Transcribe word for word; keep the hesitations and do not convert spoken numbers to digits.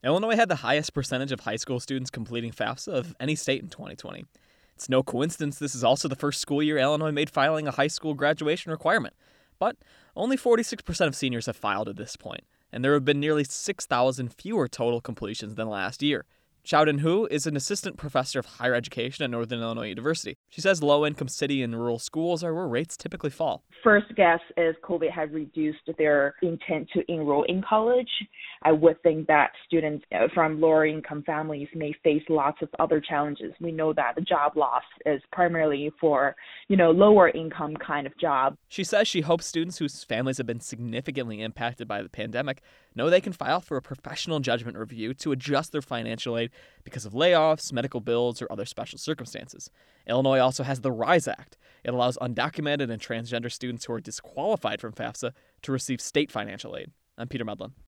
Illinois had the highest percentage of high school students completing FAFSA of any state in twenty twenty. It's no coincidence this is also the first school year Illinois made filing a high school graduation requirement. But only forty-six percent of seniors have filed at this point, and there have been nearly six thousand fewer total completions than last year. Xiaodin Hu is an assistant professor of higher education at Northern Illinois University. She says low-income city and rural schools are where rates typically fall. First guess is COVID has reduced their intent to enroll in college. I would think that students from lower income families may face lots of other challenges. We know that the job loss is primarily for, you know, lower income kind of job. She says she hopes students whose families have been significantly impacted by the pandemic know they can file for a professional judgment review to adjust their financial aid because of layoffs, medical bills, or other special circumstances. Illinois also has the RISE Act. It allows undocumented and transgender students who are disqualified from FAFSA to receive state financial aid. I'm Peter Medlin.